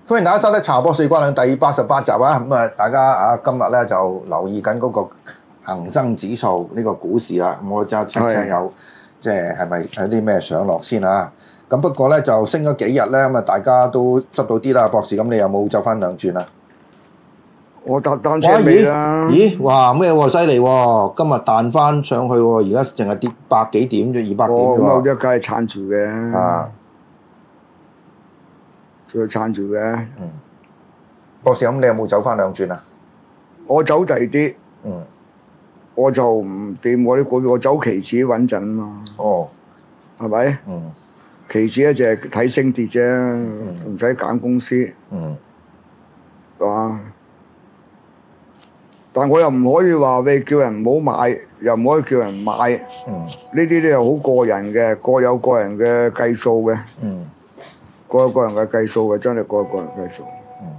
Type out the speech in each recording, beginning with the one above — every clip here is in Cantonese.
歡迎大家收睇《茶博士關兩》第88集啊！咁啊，大家啊，今日咧就留意緊嗰個恆生指數呢個股市啦。咁我即刻 check 有即係咪有啲咩上落先啊？咁不過咧就升咗幾日咧，咁啊大家都執到啲啦。博士，咁你有冇走翻兩轉啊？ 我搭單車尾啦。 咦？哇！咩喎？犀利喎！今日彈翻上去喎，而家淨係跌百幾點啫，200點啫喎。 咁有啲梗係撐住嘅。 啊！ 再撐住嘅。 博士，咁你有冇走翻兩轉啊？ 我走第二啲。我就唔掂我啲股票，我走期指穩陣啊嘛。 哦。係咪？期指咧就係睇升跌啫，唔使揀公司。係嘛？但我又唔可以話你叫人唔好買，又唔可以叫人買。呢啲咧係好個人嘅，各有各人嘅計數嘅。各有各人嘅計數嘅，真係各有各人計數。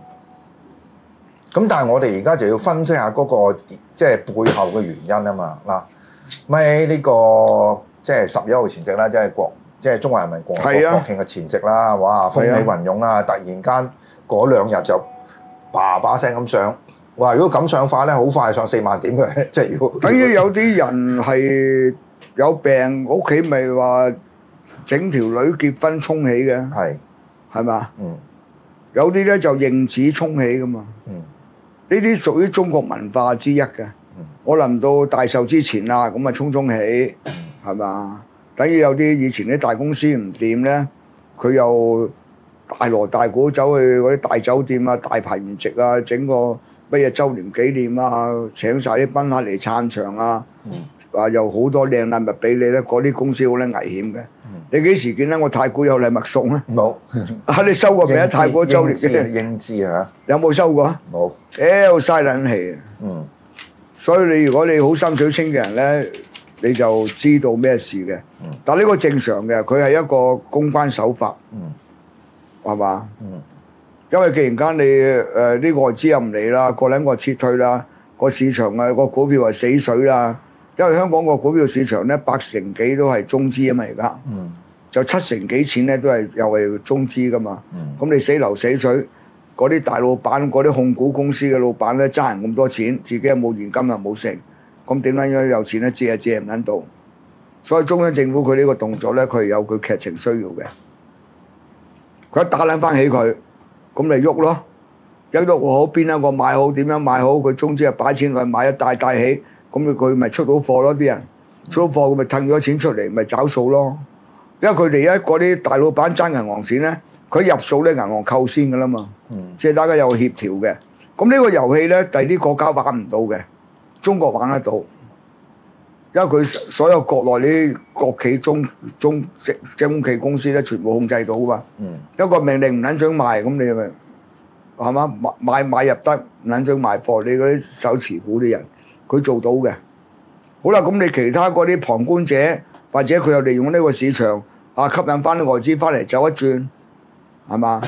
咁但係我哋而家就要分析下嗰個即係背後嘅原因啊嘛。嗱，咪呢個即係11號前夕啦，即係中華人民共和國國慶嘅前夕啦。哇，風起雲湧啦！突然間嗰兩日就叭聲咁上。哇！如果咁上法咧，好快上4萬點嘅。即係如果等於有啲人係有病，屋企咪話整條女結婚沖喜嘅。係嘛？有啲咧就認子沖喜噶嘛。呢啲屬於中國文化之一嘅。我臨到大壽之前啦，咁啊沖喜，係嘛？等於有啲以前啲大公司唔掂咧，佢又大鑼大鼓走去嗰啲大酒店啊、大排筵席啊，整個乜嘢週年紀念啊，請晒啲賓客嚟撐場啊，話有好多靚禮物俾你咧，嗰啲公司好咧危險嘅。你幾時見咧？我太古有禮物送咧？ 冇。 你收過未啊？太古週年嘅應知啊？ 有冇收過啊？ 冇。 嘥撚氣啊！所以你如果你好心水清嘅人咧，你就知道咩事嘅。但呢個正常嘅，佢係一個公關手法，係嘛？因為既然間你啲外資又唔嚟啦，個兩個撤退啦，個市場啊個股票係死水啦。因為香港個股票市場咧80%幾都係中資啊嘛，而家就70%幾錢咧都係又係中資噶嘛。咁你死流死水，嗰啲大老闆、嗰啲控股公司嘅老闆咧爭人咁多錢，自己又冇現金又冇剩，咁點解有錢咧借唔撚到？所以中央政府佢呢個動作咧，佢係有佢劇情需要嘅。佢一打撚翻起佢，咁咪喐咯，一喐好邊一個買好，點樣買好，佢中資啊擺錢去買一大起。咁佢咪出到貨咯？啲人出到貨，佢咪褪咗錢出嚟，咪找數咯。因為佢哋而家嗰啲大老闆爭銀行錢咧，佢入數咧銀行扣先噶啦嘛。即係大家有協調嘅。咁呢個遊戲咧，第啲國家玩唔到嘅，中國玩得到。因為佢所有國內啲國企中企公司咧，全部控制到嘛。一個命令唔撚準賣，咁你咪係嘛買入得唔撚準賣貨，你嗰啲手持股啲人。佢做到嘅，好啦，咁你其他嗰啲旁觀者，或者佢又利用呢個市場啊，吸引翻啲外資翻嚟走一轉，係嘛？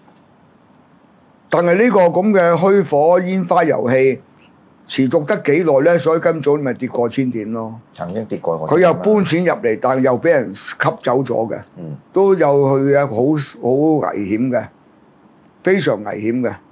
但係呢個咁嘅虛火煙花遊戲持續得幾耐咧？所以今早咪跌過千點咯。 曾經跌過我。 佢又搬錢入嚟，但係又俾人吸走咗嘅，都有佢嘅好危險嘅，非常危險嘅。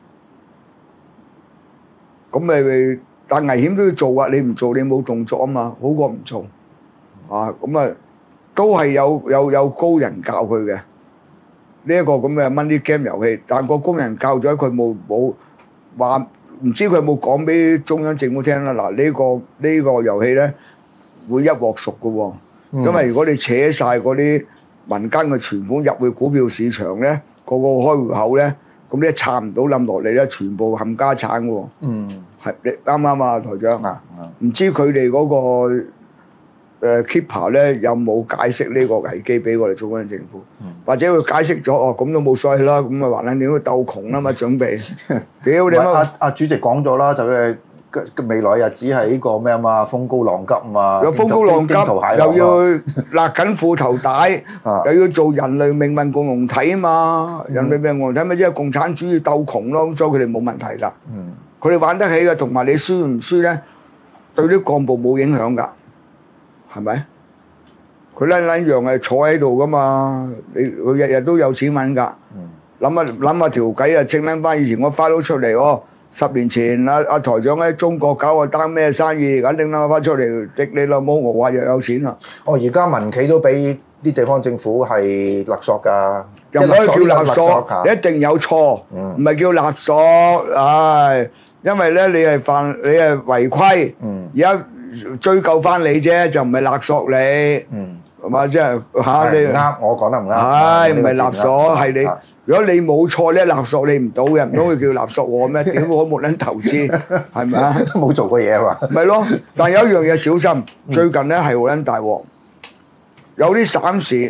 咁咪？但危險都要做啊！你唔做，你冇動作啊嘛，好過唔做啊！咁啊，都係有高人教佢嘅呢一個咁嘅 money game 遊戲。但個高人教咗佢冇話，唔知佢有冇講俾中央政府聽啦。嗱，呢個遊戲咧會一鑊熟嘅喎，因為如果你扯晒嗰啲民間嘅存款入去股票市場咧，個開戶口咧，咁你撐唔到冧落嚟咧，全部冚家產喎。係你啱啱啊，台長唔知佢哋嗰個keeper 咧有冇解釋呢個危機俾我哋中央政府，或者佢解釋咗咁都冇所謂啦，咁啊還撚點都鬥窮啊嘛，準備屌你阿主席講咗啦，就係未來日子係呢個咩啊嘛，風高浪急啊嘛， 有風高浪急，又要勒緊褲頭帶，又要做人類命運共同體啊嘛，人類命運共同體咪即係共產主義鬥窮咯，所以佢哋冇問題㗎。佢哋玩得起嘅，同埋你輸唔輸咧，對啲幹部冇影響㗎，係咪？佢一樣係坐喺度㗎嘛，佢日日都有錢揾㗎， 諗下條計啊，清撚翻以前我花到出嚟喎。10年前阿台長喺中國搞個單咩生意，肯定諗翻出嚟，滴你老母我話又有錢啦。 而家民企都俾啲地方政府係勒索㗎， 又唔可以叫勒索，你一定有錯，唔係叫勒索，因為咧你係違規，而家追究翻你啫，就唔係勒索你，係嘛？即係嚇你啱，我講得唔啱， 係唔係勒索係你？如果你冇錯咧，勒索你唔到嘅，唔通佢叫勒索我咩？屌我冇撚投資，係咪啊？ 都冇做過嘢啊嘛。 咪咯，但有一樣嘢小心，最近咧係好撚大鑊，有啲省市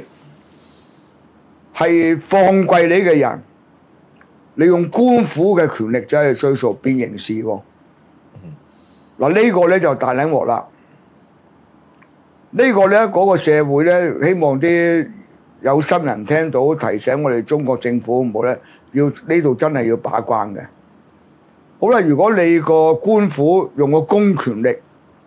係放貴你嘅人，利用官府嘅權力走去追數變刑事喎。嗱呢個咧就大撚鑊啦。呢個咧嗰個社會咧，希望啲有心人聽到提醒我哋中國政府唔好咧，要呢度真係要把關嘅。好啦，如果你個官府用個公權力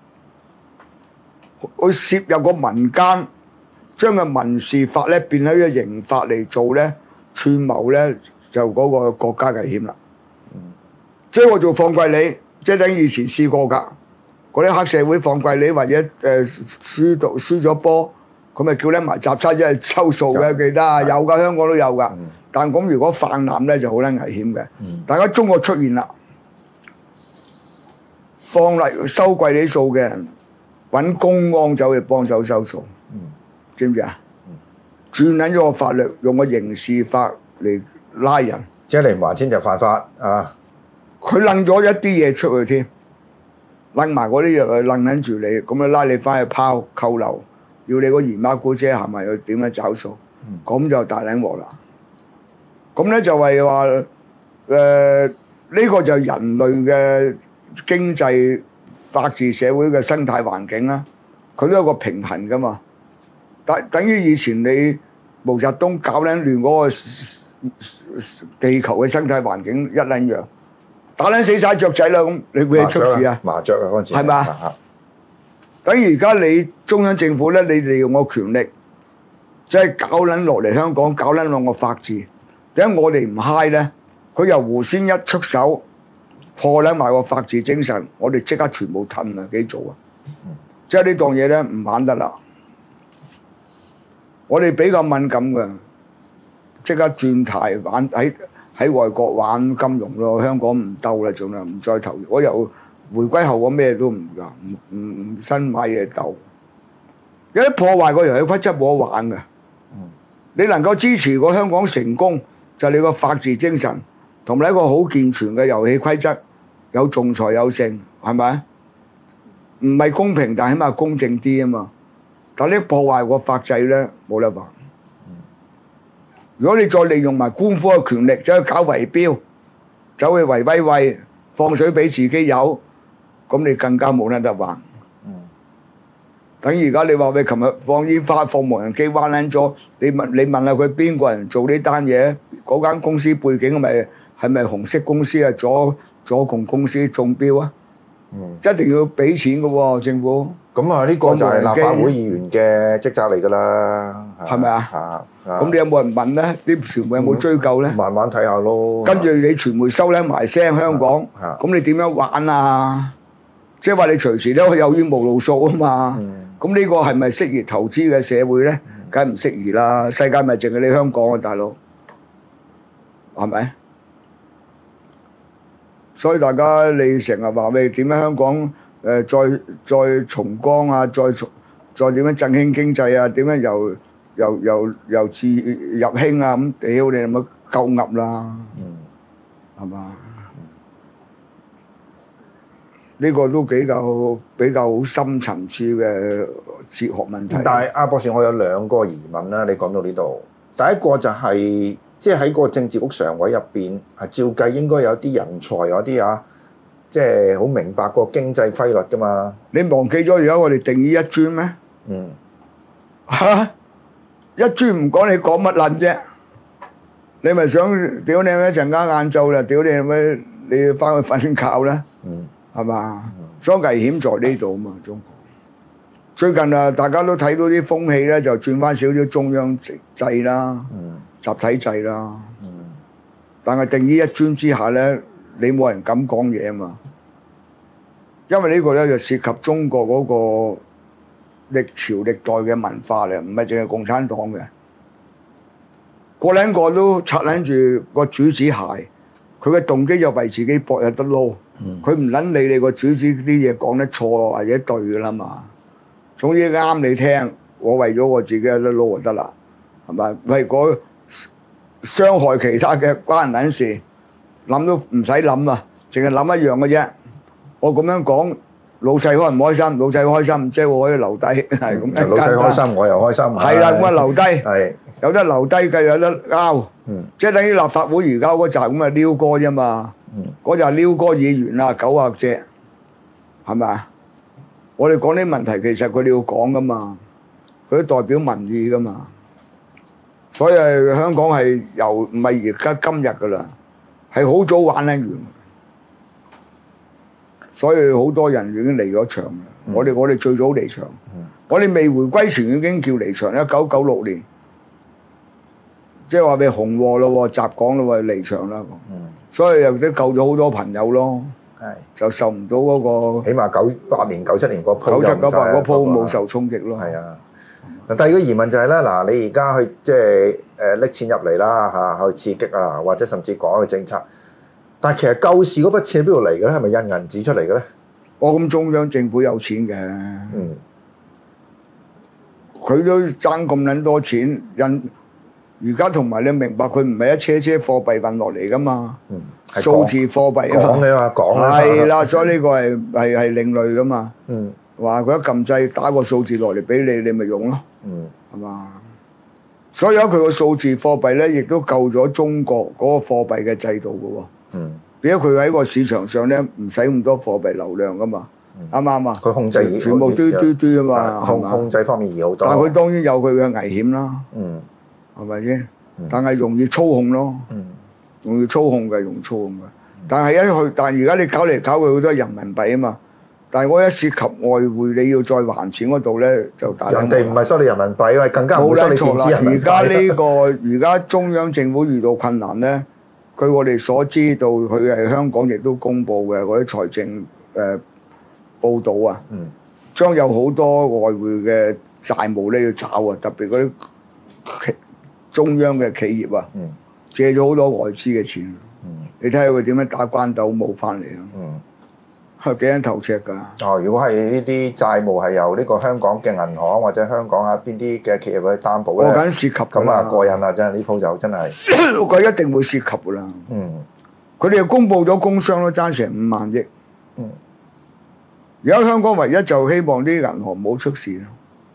去攝入個民間，將個民事法咧變咗一個刑法嚟做咧，串謀咧就嗰個國家危險啦。即係我做放貴你，即係等於以前試過㗎，嗰啲黑社會放貴你或者輸咗波。咁咪叫咧埋雜差，一係抽數嘅，記得啊，有㗎，香港都有㗎。但咁如果泛濫咧，就好撚危險嘅。大家中國出現啦，放嚟收貴啲數嘅人，揾公安走去幫手收數，知唔知啊？轉緊咗個法律，用個刑事法嚟拉人， 即係你唔還錢就犯法啊！ 佢擸咗一啲嘢出去添，擸埋嗰啲嘢去擸緊住你，咁啊拉你翻去拋扣留。要你個姨媽姑姐行埋去點樣找數，咁就大撚鑊啦。咁咧就係話呢個就係人類嘅經濟法治社會嘅生態環境啦。佢都有個平衡噶嘛。等於以前你毛澤東搞撚亂嗰個地球嘅生態環境一撚樣，打撚死晒雀仔啦咁，你會出事啊？ 麻雀啊嗰陣時係嘛？等於而家你中央政府咧，你利用個權力，即係搞撚落嚟香港，搞撚落個法治。點解我哋唔嗨咧？佢由胡仙一出手，破撚埋個法治精神，我哋即刻全部褪啊！幾做啊？即係呢檔嘢咧唔玩得啦。我哋比較敏感嘅，即刻轉態玩喺外國玩金融咯。香港唔鬥啦，仲係唔再投。我又回歸後我咩都唔新買嘢鬥，有啲破壞個遊戲規則冇得玩嘅。你能夠支持個香港成功，就係你個法治精神同埋一個好健全嘅遊戲規則，有仲裁有勝，係咪？唔係公平，但起碼公正啲啊嘛。但係你破壞個法制咧，冇得玩。如果你再利用埋官府嘅權力走去搞圍標，走去圍威喂，放水俾自己有。咁你更加冇得玩。等於而家你話喂，琴日放煙花放無人機彎撚咗，你問下佢邊個人做呢單嘢？嗰間公司背景係咪紅色公司啊？左共公司中標啊？一定要俾錢嘅喎，政府。咁啊，呢個就係立法會議員嘅職責嚟㗎啦， 係咪啊？咁你有冇人問咧？啲傳媒有冇追究咧？ 慢慢睇下咯。 跟住你傳媒收咧埋聲香港，咁你點樣玩啊？即係話你隨時都有冤無路訴啊嘛，咁呢個係咪適宜投資嘅社會咧？梗係唔適宜啦！世界咪淨係你香港啊，大佬，係咪？所以大家你成日話喂點樣香港再重光啊，再點樣振興經濟啊？點樣由治入興啊？咁屌你咪夠噏啦，係嘛？呢個都比較好深層次嘅哲學問題。 但係阿博士，我有兩個疑問啦。你講到呢度，第一個就係即係喺個政治局常委入邊，照計應該有啲人才，有啲即係好明白個經濟規律㗎嘛。 你忘記咗而家我哋定義一專咩？一專唔講，你講乜撚啫？你咪想屌你咩？一陣間晏晝啦，屌你咩？你要翻去瞓覺啦。係嘛？所以危險在呢度啊嘛，中國。最近大家都睇到啲風氣咧，就轉翻少少中央制啦，集體制啦。 但係定於一尊之下咧，你冇人敢講嘢啊嘛。因為呢個咧就涉及中國嗰個歷朝歷代嘅文化咧，唔係淨係共產黨嘅。個兩個都擦撚住個主子鞋，佢嘅動機就為自己搏有得撈，佢唔撚理你個主子啲嘢講得錯或者對噶啦嘛。總之啱你聽，我為咗我自己有得撈就得啦，係咪？為嗰傷害其他嘅關人撚事，諗都唔使諗啊，淨係諗一樣嘅啫。我咁樣講，老細開唔開心？老細開心，即係我可以留低，係咁。 老細開心，我又開心。 係啦，咁啊留低， 係有得留低嘅，有得拗。即係等於立法會而家嗰扎咁啊撩哥啫嘛。嗰扎撩哥議員啊，狗啊隻，係咪啊？我哋講啲問題，其實佢哋要講噶嘛，佢都代表民意噶嘛。所以香港係由唔係而家今日噶啦，係好早玩得完。所以好多人已經離咗場啦。我哋最早離場，我哋未回歸前已經叫離場。1996年，即係話俾紅禍咯，襲港咯，離場啦。所以又都救咗好多朋友咯。係就受唔到嗰個， 起碼98年、97年嗰鋪 97、98嗰鋪冇受衝擊咯。 係啊。第二個疑問就係咧，嗱，你而家去即係拎錢入嚟啦嚇，去刺激啊，或者甚至改個政策。但係其實救市嗰筆錢喺邊度嚟嘅咧？係咪印銀紙出嚟嘅咧？ 咁中央政府有錢嘅，佢都爭咁撚多錢印。而家同埋你明白，佢唔係一車車貨幣運落嚟噶嘛，數字貨幣講嘅嘛，講啦。 係啦，所以呢個係另類噶嘛。話佢一撳掣打個數字落嚟俾你，你咪用咯。係嘛？所以有佢個數字貨幣咧，亦都救咗中國嗰個貨幣嘅制度嘅喎。變咗佢喺個市場上咧，唔使咁多貨幣流量噶嘛，啱唔啱啊？ 佢控制全部嘟啊嘛， 控制方面易好多。 但係佢當然有佢嘅危險啦，係咪先？但係容易操控咯，容易操控嘅，容易操控嘅。但係但係而家你搞嚟搞去好多人民幣啊嘛，但係我一涉及外匯，你要再還錢嗰度咧，就大。人哋唔係收你人民幣，因為更加唔收你電子人民幣。 而家中央政府遇到困難咧。據我哋所知道，佢係香港亦都公布嘅嗰啲財政報導啊，將有好多外匯嘅債務咧要找啊，特別嗰啲中央嘅企業啊，借咗好多外資嘅錢，你睇下佢點樣打關鬥冇翻嚟咯，係幾人頭赤㗎？ 哦，如果係呢啲債務係由呢個香港嘅銀行或者香港啊邊啲嘅企業去擔保咧， 我緊涉及咁啊過癮啦！真係呢鋪就真係， 佢一定會涉及㗎啦。佢哋又公佈咗工商都爭成5萬億。而家香港唯一就希望啲銀行唔好出事咯。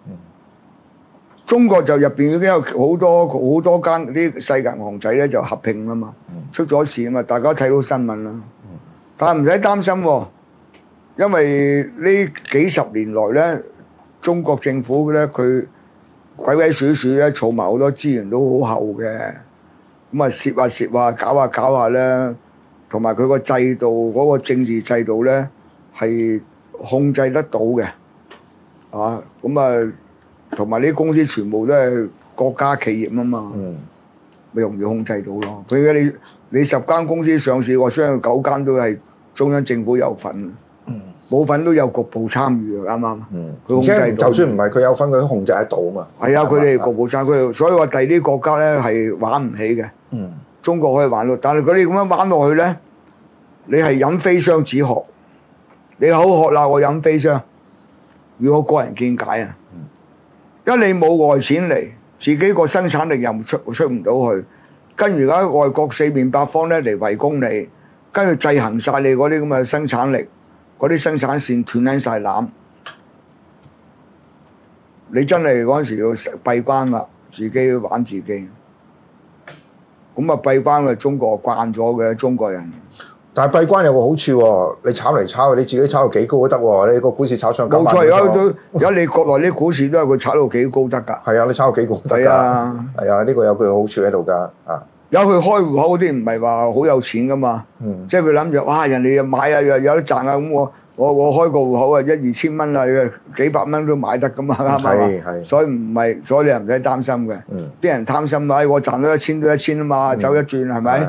中國就入邊已經有好多間啲細銀行仔咧就合併啊嘛，出咗事啊嘛，大家睇到新聞啦。但係唔使擔心喎。因為呢幾十年來咧，中國政府咧佢鬼鬼祟祟咧，儲埋好多資源都好厚嘅，咁啊蝕下搞下咧，同埋佢個制度嗰個政治制度咧係控制得到嘅，咁啊同埋啲公司全部都係國家企業啊嘛，咪容易控制到咯。佢而家你10間公司上市，我相信9間都係中央政府有份。冇份都有局部參與啊，啱啱？佢控制到， 就算唔係佢有份，佢都控制得到啊嘛。 係啊，佢哋局部參與，所以話第啲國家咧係玩唔起嘅。中國可以玩到，但係佢哋咁樣玩落去咧，你係飲飛霜止渴，你口渴啦，我飲飛霜。如果個人見解啊，因為你冇外錢嚟，自己個生產力又出唔到去，跟住而家外國四面八方咧嚟圍攻你，跟住制衡晒你嗰啲咁嘅生產力。嗰啲生產線斷緊晒纜，你真係嗰陣時要閉關啦，自己玩自己。咁啊閉關啊，中國慣咗嘅中國人。 但係閉關有個好處喎，你炒嚟炒去，你自己炒到幾高都得喎。你個股市炒上9萬。冇錯， 而家你國內啲股市都係佢炒到幾高得㗎。 係啊，你炒到幾高得㗎。係啊，呢個有佢好處喺度㗎啊。 有佢開戶口嗰啲唔係話好有錢噶嘛，即係佢諗住哇人哋又買啊又有得賺啊，咁我開個戶口啊1、2千蚊啊幾百蚊都買得噶嘛，啱嘛？所以唔係，所以你又唔使擔心嘅。啲人貪心啊，我賺到1000都1000啊嘛，走一轉係咪？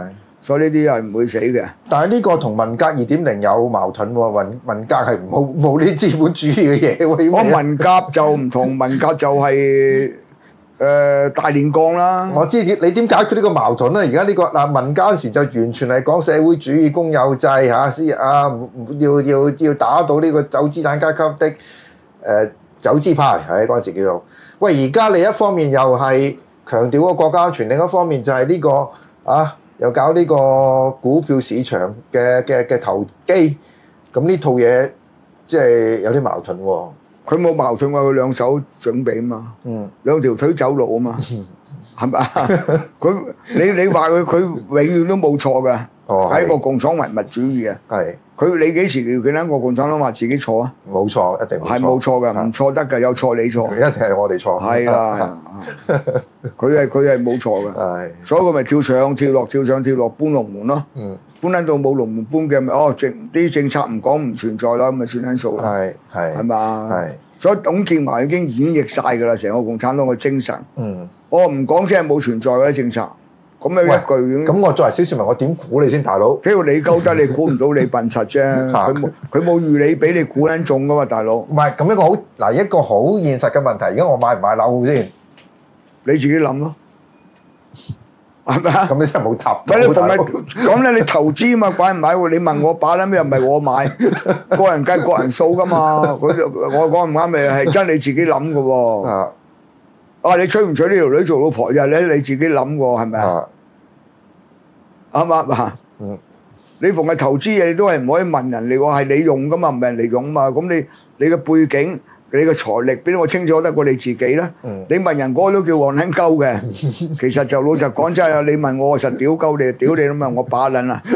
所以呢啲係唔會死嘅。 但係呢個同文革2.0有矛盾喎，文革係冇呢資本主義嘅嘢喎。 我文革就唔同，文革就係、大煉鋼啦。 我知你點解決呢個矛盾咧？而家呢個嗱文革嗰時就完全係講社會主義公有制嚇，要打倒呢個走資產階級的走資派，係嗰陣時叫做。喂，而家另一方面又係強調個國家安全，另一方面就係呢個又搞呢個股票市場嘅投機，咁呢套嘢即係有啲矛盾喎。 佢冇矛盾，佢兩手準備啊嘛，兩條腿走路啊嘛，係咪啊？你話佢永遠都冇錯㗎，係一個共產唯物主義啊。係你幾時見到個共產黨話自己錯啊？冇錯，一定係冇錯㗎，唔錯得㗎，有錯你錯，一定係我哋錯。係啦，佢係冇錯㗎，所以佢咪跳上跳落，跳上跳落搬龍門咯。搬撚到冇龍門搬嘅咪啲政策唔講唔存在啦，咁咪算撚數啦。係嘛？所以董建華已經演繹晒㗎啦，成個共產黨嘅精神。我唔講即係冇存在嗰啲政策。咁樣一句已經。咁我作為小市民，我點估你先，大佬？只要你鳩得，你估唔到你笨柒啫。佢冇預你俾你估撚中㗎嘛，大佬。唔係咁一個好現實嘅問題。而家我買唔買樓先？你自己諗咯。係咪啊？咁你真係冇答。唔係咁咧，你投資嘛，買唔買喎？你問我把撚咩？又唔係我買，個人計個人數噶嘛。我講唔啱咪係真你自己諗嘅喎。你娶唔娶呢條女做老婆就你自己諗喎，係咪啊？啱嘛？你逢係投資嘢，你都係唔可以問人哋喎，係你用噶嘛，唔係人哋用嘛。咁你嘅背景。你嘅財力邊個清楚得過你自己咧？你問人嗰個都叫黃撚鳩嘅，其實就老實講真係，你問我實屌鳩你，屌你啦嘛，我把撚啦。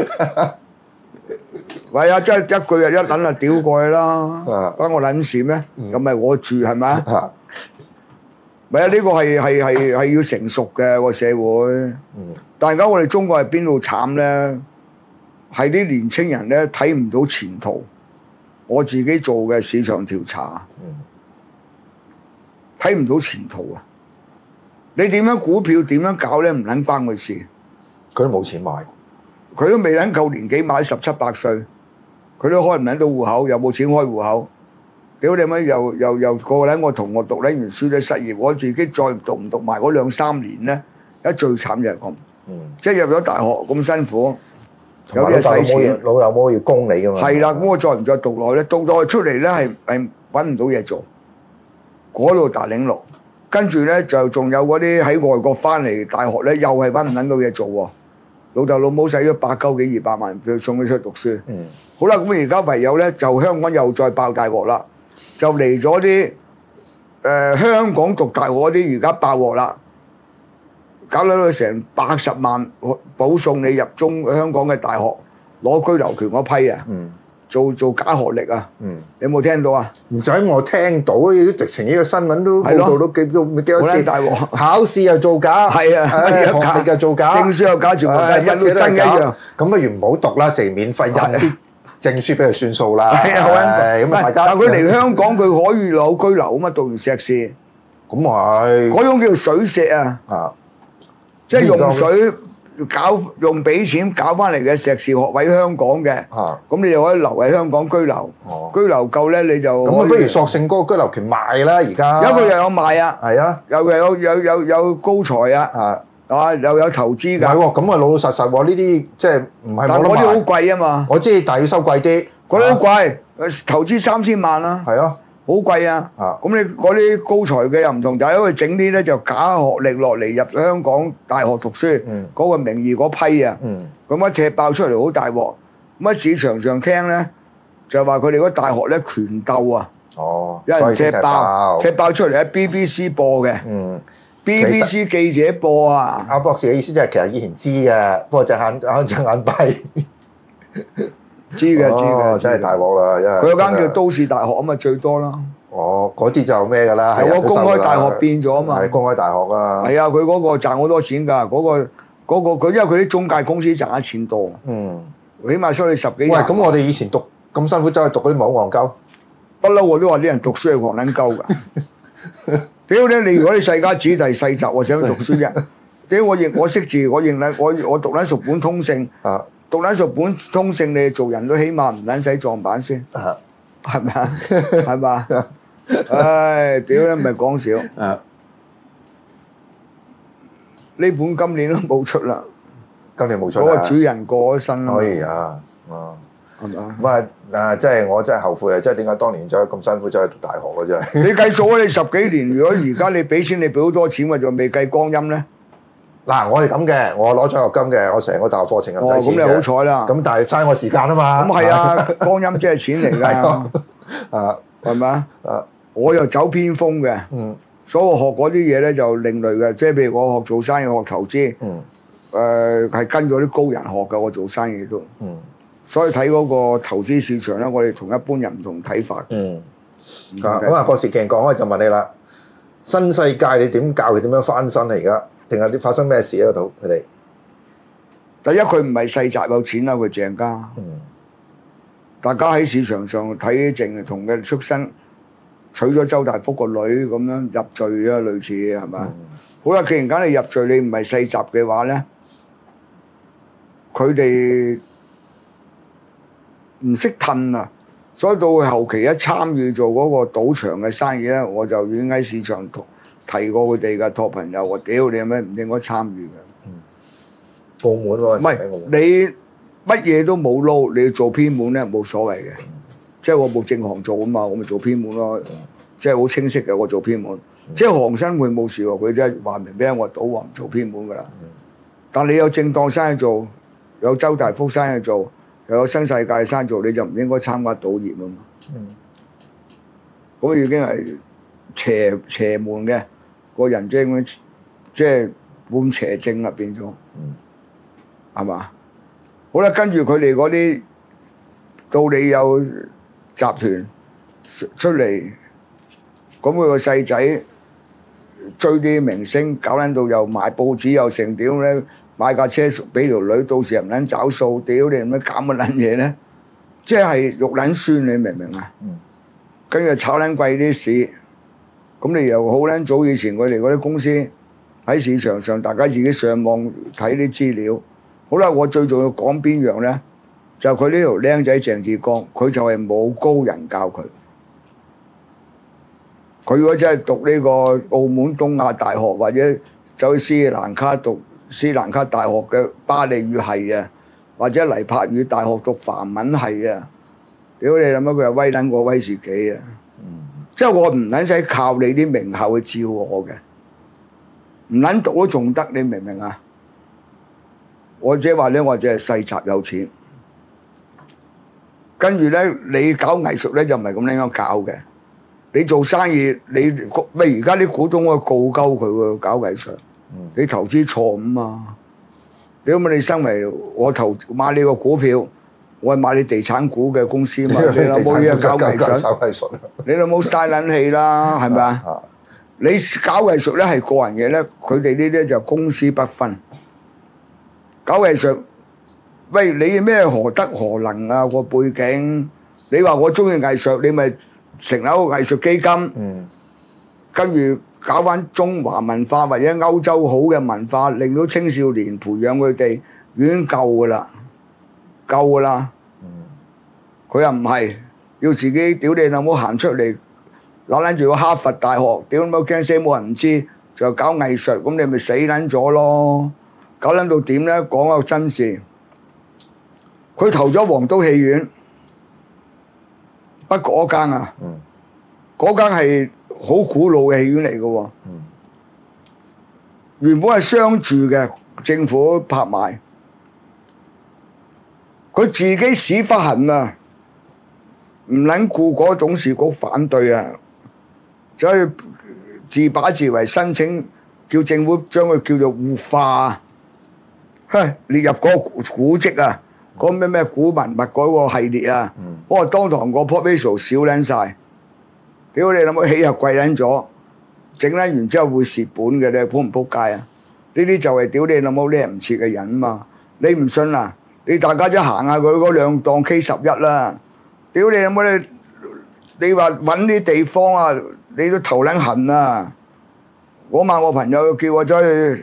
喂啊，真係一句一撚啊，屌過去啦，關我撚事咩？咁咪我住係咪啊？咪啊，呢個係要成熟嘅個社會。但係而家我哋中國係邊度慘咧？係啲年青人咧睇唔到前途。我自己做嘅市場調查。睇唔到前途啊！你點樣股票點樣搞咧？唔撚關佢事。佢都冇錢買，佢都未撚夠年紀買17、8歲，佢都開唔撚到戶口，又冇錢開戶口。屌你媽！又個撚我同學讀撚完書都失業，我自己再讀唔讀埋嗰2、3年咧，最慘就係咁。即係入咗大學咁辛苦，有啲係使錢，老豆母要供你㗎嘛。係啦，咁我再唔再讀落去咧？讀落去出嚟咧係揾唔到嘢做。嗰度大嶺路，跟住咧就仲有嗰啲喺外國翻嚟大學咧，又係揾唔撚到嘢做喎。老豆老母使咗100幾200萬，佢送佢出去讀書。好啦，咁而家唯有咧就香港又再爆大鑊啦，就嚟咗啲香港讀大學嗰啲而家爆鑊啦，搞到成80萬保送你入香港嘅大學攞居留權嗰批啊！做假學歷啊！你有冇聽到啊？唔使我聽到，直情呢個新聞都報道都幾多次。大鑊！考試又造假，係啊，學歷又造假，證書又假，全部一都真一樣。咁不如唔好讀啦，淨免費印啲證書俾佢算數啦。係啊，咁大家。但佢嚟香港，佢可以攞居留啊嘛，讀完碩士。咁係。嗰種叫水碩啊！即係用水。用俾錢搞翻嚟嘅碩士學位香港嘅，咁你就可以留喺香港居留，居留夠咧你就咁啊，不如索性嗰個居留權賣啦而家。有個又有賣啊，係啊，有高才啊，又有投資㗎。唔係喎，咁啊老老實實喎，呢啲即係唔係冇得賣。但係嗰啲好貴啊嘛。我知，但係要收貴啲。嗰啲好貴，投資3000萬啦。係啊。好貴啊！咁你嗰啲高才嘅又唔同，就係因為整啲咧就假學歷落嚟入香港大學讀書，嗰個名義嗰批啊，咁一踢爆出嚟好大鑊。咁喺市場上聽咧，就話佢哋嗰大學咧權鬥啊，有人踢爆出嚟喺 BBC 播嘅，BBC 記者播啊。阿博士嘅意思就係其實以前知嘅，不過隻眼閉。知嘅，真係大鑊啦！因為佢有間叫都市大學啊嘛，最多啦。嗰啲就咩㗎啦？係我公開大學變咗啊嘛。係公開大學啊。係啊，佢嗰個賺好多錢㗎，嗰個佢因為佢啲中介公司賺得錢多。起碼收你10幾。喂，咁我哋以前讀咁辛苦走去讀嗰啲冇戇鳩，不嬲我都話啲人讀書係戇撚鳩㗎。屌你！如果你世家子弟世襲，我想去讀書啫。 點我識字，我讀撚熟本通勝，讀撚熟本通勝，你做人都起碼唔撚使撞板先，係咪啊？係嘛？唉，屌你唔係講笑。呢本今年都冇出啦。 今年冇出。 嗰個主人過咗身啦。 可以啊， 係嘛？ 咁啊，即係我真係後悔啊！即係點解當年走咁辛苦走去讀大學咯？真係。 你計數啊！你10幾年，如果而家你俾錢，你俾好多錢，我仲未計光陰咧。 嗱，我係咁嘅，我攞獎學金嘅，我成個大學課程咁使錢嘅。 咁你好彩啦。 咁但係嘥我時間啊嘛。 咁係啊，光陰即係錢嚟㗎。係咪啊？我又走偏鋒嘅。所以我學嗰啲嘢咧就另類嘅，即係譬如我學做生意，學投資。係跟咗啲高人學㗎，我做生意都。所以睇嗰個投資市場咧，我哋同一般人唔同睇法。 咁啊，郭時勁講開就問你啦，新世界你點教佢點樣翻身啊？而家定係發生咩事喺度？佢哋第一，佢唔係世襲有錢啦，佢鄭家。大家喺市場上睇淨係同嘅出身，娶咗周大福個女咁樣入贅啊，類似係咪？好啦，既然梗係入贅，你唔係世襲嘅話咧，佢哋唔識褪啊，所以到後期一參與做嗰個賭場嘅生意咧，我就已經喺市場提過佢哋嘅託朋友，我屌你有咩唔應該參與嘅？ 澳門喎， 唔係你乜嘢都冇撈，你要做偏門咧冇所謂嘅，即係我冇正行做啊嘛，我咪做偏門咯，即係好清晰嘅，我做偏門，即係行新會冇事喎，佢真係話明俾我賭王做偏門㗎啦。但你有正當生意做，有周大福生意做。有新世界生做，你就唔應該參加賭業啊嘛。咁已經係邪門嘅個人，即係半邪正啦變咗，係嘛？好啦，跟住佢哋嗰啲到你有集團出嚟，咁佢個細仔追啲明星，搞撚到又賣報紙又成點咧？買架車俾條女，到時又唔撚找數，屌你咁樣搞乜撚嘢咧？即係肉撚酸，你明唔明啊？跟住炒撚貴啲市，咁你又好撚早以前佢哋嗰啲公司喺市場上，大家自己上網睇啲資料。好啦，我最重要講邊樣咧？就佢呢條僆仔鄭志剛，佢就係冇高人教佢。佢如果真係讀呢個澳門東亞大學，或者走去斯里蘭卡讀斯里蘭卡大學嘅巴利語系啊，或者黎柏語大學讀梵文系啊，屌你諗乜佢係威撚過威士忌啊！即係我唔撚使靠你啲名校去照我嘅，唔撚讀都仲得，你明唔明啊？我即係話咧，我只係世襲有錢，跟住咧你搞藝術咧就唔係咁樣搞嘅。你做生意，你而家啲股東我告鳩佢喎，搞藝術。你投資錯誤啊！你咁你身為我買你個股票，我係買你地產股嘅公司嘛？你有冇嘢搞藝術？你有冇嘥撚氣啦？係咪啊？你搞藝術咧係個人嘢咧，佢哋呢啲就公私不分。搞藝術，喂你咩何德何能啊？個背景，你話我中意藝術，你咪成立一個藝術基金，跟住。搞翻中華文化或者歐洲好嘅文化，令到青少年培養佢哋已經夠噶啦，夠噶啦。佢又唔係要自己屌你老母行出嚟，攞撚住個哈佛大學，屌你老母驚死冇人唔知，就搞藝術，咁你咪死撚咗咯。搞撚到點咧？講個真事，佢投咗皇都戲院，不過嗰間啊，嗰間係。好古老嘅戲院嚟嘅喎，原本係商住嘅，政府拍賣，佢自己屎忽痕啊，唔撚顧嗰董事局反對啊，所以自把自為申請，叫政府將佢叫做活化，列入嗰個古蹟啊，嗰咩古文物嗰個系列啊，不過當堂個 proposal 少撚晒。屌你諗乜起又貴撚咗，整撚完之後會蝕本嘅，你撲唔撲街啊？呢啲就係屌你諗乜叻唔切嘅人啊嘛！你唔信啊？你大家一行下佢嗰兩檔 K11啦，屌你諗乜你話揾啲地方啊，你都頭撚痕啊！嗰晚我朋友叫我走去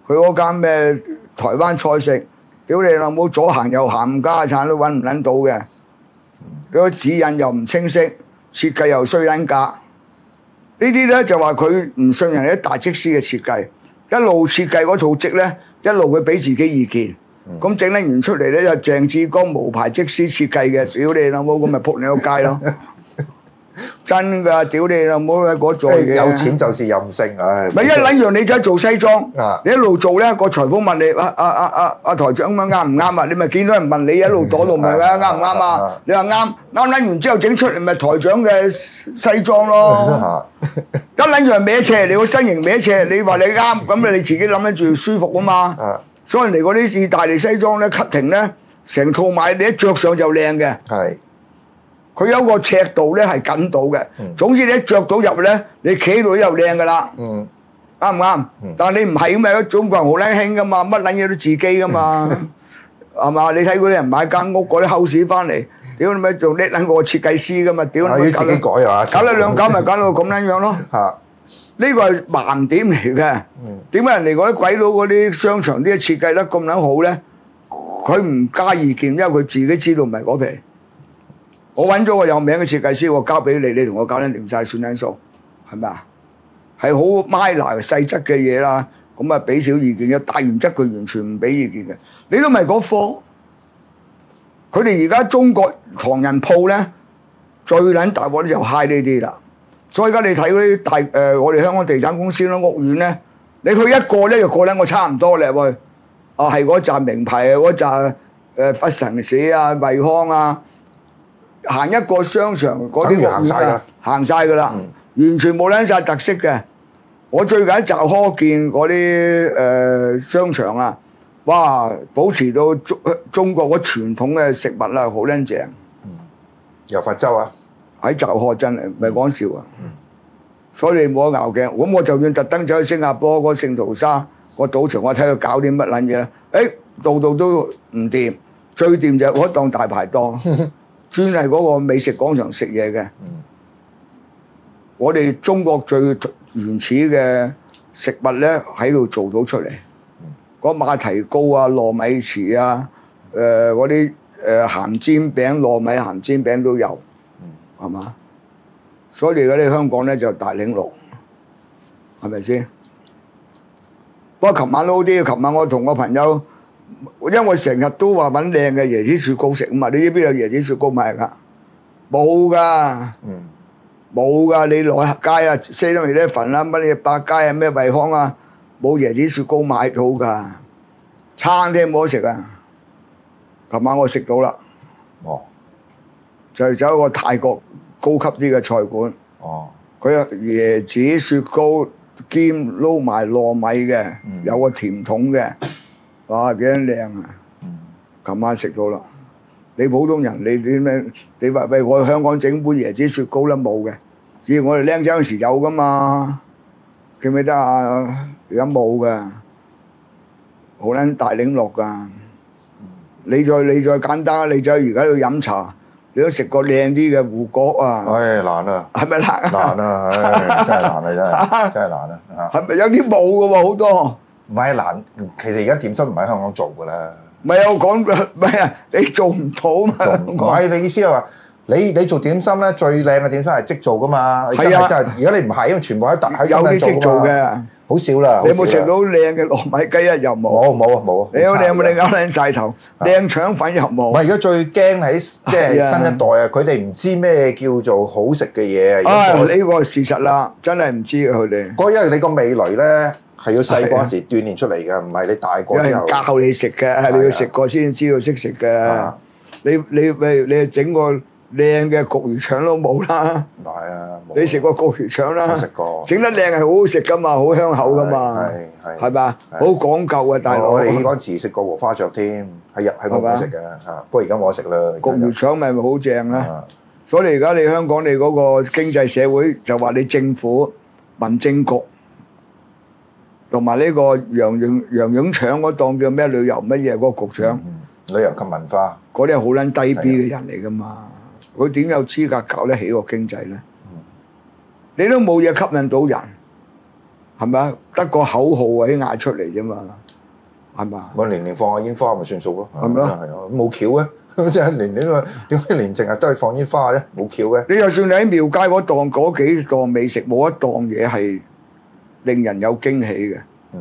去嗰間咩台灣菜食，屌你老母左行右行，冚家產都揾唔撚到嘅。嗰個指引又唔清晰，設計又衰撚格。呢啲咧就話佢唔信人啲大則師嘅設計，一路設計嗰套則咧，一路佢俾自己意見。咁整得完出嚟咧，就鄭志剛無牌則師設計嘅，屌你老母咁咪仆你個街咯！真㗎，屌你老母嗰座嘢。 有錢就是任性，唉！ 咪一撚樣你就做西裝，你一路做咧，個裁縫問你台長咁樣啱唔啱啊？你咪見到人問你一路躲到咪㗎，啱唔啱啊？你話啱撚完之後整出嚟咪台長嘅西裝咯。一撚樣歪斜，你個身形歪斜，你話你啱，咁你自己諗得住舒服啊嘛。所以嚟嗰啲意大利西裝咧 cutting 咧，成套買你一着上就靚嘅。係。佢有個尺度咧係緊到嘅，總之你一着到入咧，你企喺度又靚噶啦，啱唔啱？但係你唔係咁嘛，中國人好撚興噶嘛，乜撚嘢都自己噶嘛，係嘛？你睇嗰啲人買間屋嗰啲 house 翻嚟，屌你咪仲叻撚過設計師噶嘛，屌你咪自己改啊！ 搞咗兩搞咪搞到咁撚樣咯。呢個係盲點嚟嘅。點解人哋嗰啲鬼佬嗰啲商場啲設計得咁撚好咧？佢唔加意見，因為佢自己知道唔係嗰皮。我揾咗個有名嘅設計師，我交俾你，你同我搞得掂晒算撚數，係咪啊？係好 minor 細則嘅嘢啦，咁啊俾少意見嘅，大原則佢完全唔俾意見嘅。你都唔係嗰科，佢哋而家中國唐人鋪咧最撚大鑊咧就嗨呢啲啦。所以而家你睇嗰啲我哋香港地產公司啦、屋苑咧，你去一個咧就個撚我差唔多咧喎。係嗰紮名牌啊，嗰紮屈臣氏啊、惠康啊。行一個商場嗰啲行晒㗎啦，完全冇撚晒特色嘅。我最近喺就科見嗰啲商場啊，哇！保持到中國嗰傳統嘅食物啦，好撚正。 由佛州啊， 喺就科真係唔係講笑啊！所以你冇得拗嘅。咁我就算特登走去新加坡嗰聖淘沙個賭場，我睇佢搞啲乜撚嘢咧？度度都唔掂，最掂就係嗰檔大排檔。專係嗰個美食廣場食嘢嘅，我哋中國最原始嘅食物咧喺度做到出嚟，嗰馬蹄糕啊、糯米糍啊、嗰啲鹹煎餅、糯米鹹煎餅都有，係嘛？所以而家啲香港咧就大領落，係咪先？不過琴晚都好啲，琴晚我同我朋友。因為我成日都話揾靚嘅椰子雪糕食啊嘛，你知邊有椰子雪糕賣㗎？冇㗎，冇㗎！你落街啊，7-Eleven啦，乜嘢百佳啊，咩惠康啊，冇椰子雪糕買到㗎，餐廳冇得食啊！琴晚我食到啦，就走一個泰國高級啲嘅菜館，佢有椰子雪糕兼撈埋糯米嘅，有個甜筒嘅。哇！幾撚靚啊！琴晚食到啦。你普通人你點咩？你話喂，我去香港整杯椰子雪糕啦，冇嘅。以前我哋僆仔嗰時有噶嘛，記唔記得啊？而家冇噶，好撚大領落噶。你再簡單，你再而家去飲茶，你都食個靚啲嘅芋角啊！ 唉，難啊！ 係咪難啊？ 難啊！唉，真係難啊！真係難啊！ 係咪有啲冇嘅喎？好多。 唔係難，其實而家點心唔喺香港做㗎啦。 唔係我講唔係啊，你做唔到嘛？ 唔係你意思係話，你做點心咧，最靚嘅點心係即做㗎嘛？係啊，真係而家你唔係，因為全部喺有啲即做嘅， 好少啦。 你有冇食到靚嘅糯米雞啊？又冇。 冇。 你有冇你咬撚晒頭？靚腸粉又冇。 唔係而家最驚喺即係新一代啊！佢哋唔知咩叫做好食嘅嘢啊！ 呢個事實啦，真係唔知佢哋。 因為你個味蕾咧。係要細個嗰陣時鍛鍊出嚟嘅，唔係你大個之後教你食嘅，你要食過先知道識食嘅。你整個靚嘅焗魚腸都冇啦。係啊，你食過焗魚腸啦？食過。整得靚係好好食噶嘛，好香口噶嘛。係嘛？好講究啊，大佬。 我哋嗰陣時食過禾花雀添，喺澳門食嘅嚇，不過而家冇得食啦。 焗魚腸咪好正啦。所以而家你香港你嗰個經濟社會就話你政府民政局。同埋呢個羊潤腸嗰檔叫咩旅遊乜嘢嗰個局長， 旅遊及文化嗰啲係好撚低 B 嘅人嚟噶嘛？佢點有資格搞得起個經濟咧？你都冇嘢吸引到人， 係咪啊？得個口號喺嗌出嚟啫嘛，係嘛？ 我年年放下煙花咪算數咯， 係咪咯？ 係啊，冇橋嘅，即係年年點解年淨係都係放煙花咧？冇橋嘅。 你就算你喺廟街嗰幾檔美食，冇一檔嘢係令人有驚喜嘅。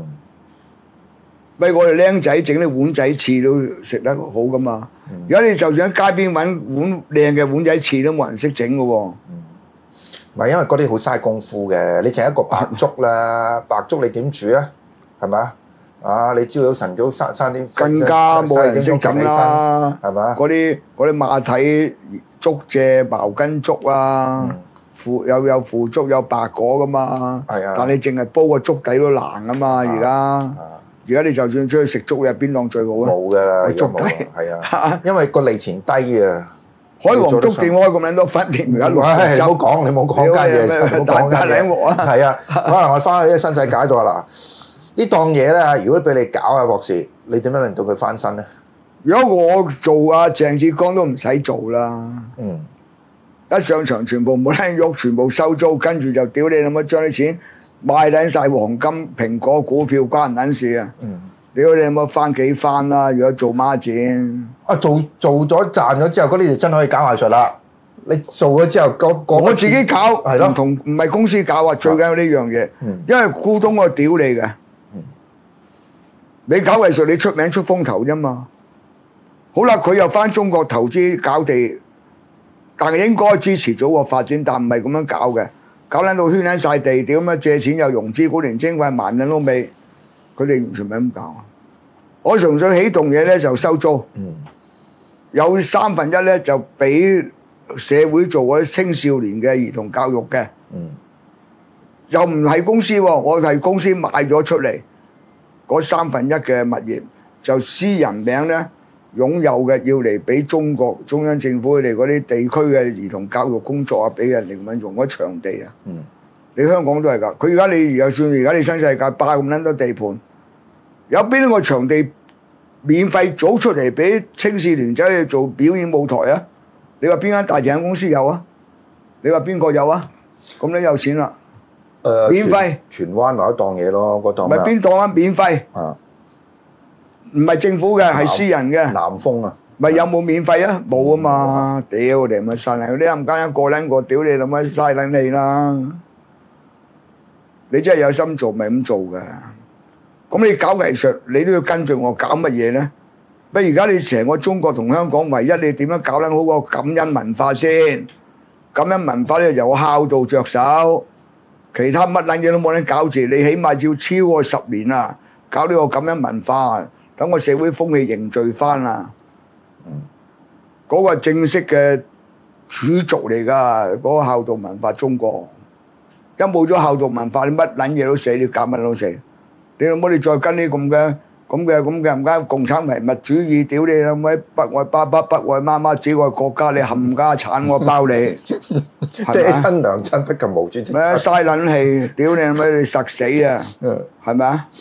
喂，我哋僆仔整啲碗仔翅都食得好噶嘛。而家你就算喺街邊揾碗靚嘅碗仔翅都冇人識整嘅喎。 唔係因為嗰啲好嘥功夫嘅，你整一個白粥啦，白粥你點煮咧？係咪啊？啊，你朝早晨早生啲更加冇人識整啦， 係咪？ 嗰啲馬蹄粥蔗茅根粥啊，有腐竹有白果噶嘛。係啊，但你淨係煲個粥底都難啊嘛，而家你就算出去食粥，你係邊檔最好啊？ 冇㗎啦，粥底係啊，因為個利錢低啊。 海皇粥店開咁撚多分店，而家你唔好講，你冇講間嘢，唔好講間嘢。係啊，可能我翻去呢個新世界度啦。呢檔嘢咧，如果俾你搞啊，博士，你點樣令到佢翻身咧？ 如果我做啊，鄭志剛都唔使做啦。一上場全部冇撚喐，全部收租，跟住就屌你老母，將啲錢賣撚晒黃金、蘋果股票，關人撚事啊！屌你有冇翻幾番啦？如果做孖展， 啊做咗賺咗之後，嗰啲就真可以搞藝術啦。你做咗之後， 我自己搞係咯， 唔係公司搞啊。最緊要呢樣嘢，因為股東我屌你嘅，你搞藝術你出名出風頭啫嘛。好啦，佢又翻中國投資搞地，但係應該支持祖國發展，但唔係咁樣搞嘅，搞撚到圈撚晒地，屌咁借錢又融資，古靈精怪，萬撚都未。佢哋完全唔係咁搞啊！我純粹起棟嘢咧就收租，有1/3咧就俾社會做嗰啲青少年嘅兒童教育嘅，又唔係公司喎，我係公司買咗出嚟嗰1/3嘅物業，就私人名咧擁有嘅，要嚟俾中央政府佢哋嗰啲地區嘅兒童教育工作啊，俾人哋咁樣用嗰場地啊。你香港都係㗎，佢而家你就算而家你新世界霸咁撚多地盤，有邊個場地免費租出嚟俾青少年仔去做表演舞台啊？你話邊間大型公司有啊？你話邊個有啊？咁你有錢啦，免費荃灣或者檔嘢咯，嗰檔唔係邊檔啊？免費唔係政府嘅，係私人嘅。 南豐啊， 咪有冇免費啊？冇啊嘛！屌你咪曬嚟，你冚家一個撚個屌你老母嘥撚你啦！你真係有心做咪咁做㗎？咁你搞藝術，你都要跟住我搞乜嘢咧？不如而家你成個中國同香港唯一你點樣搞得好個感恩文化先？感恩文化咧由孝道着手，其他乜撚嘢都冇得搞住。你起碼要超過10年啊，搞呢個感恩文化，等個社會風氣凝聚翻啊！嗰個正式嘅主軸嚟㗎，嗰個孝道文化中國。一冇咗孝道文化，你乜撚嘢都死，你搞乜都死。你老母你再跟啲咁嘅唔該共產唯物主義，屌你老母不愛爸爸不愛媽媽，只愛國家，你冚家產我包你。 即係親娘親不及毛主席。 咩嘥撚氣？屌你老母你實死啊！係咪啊？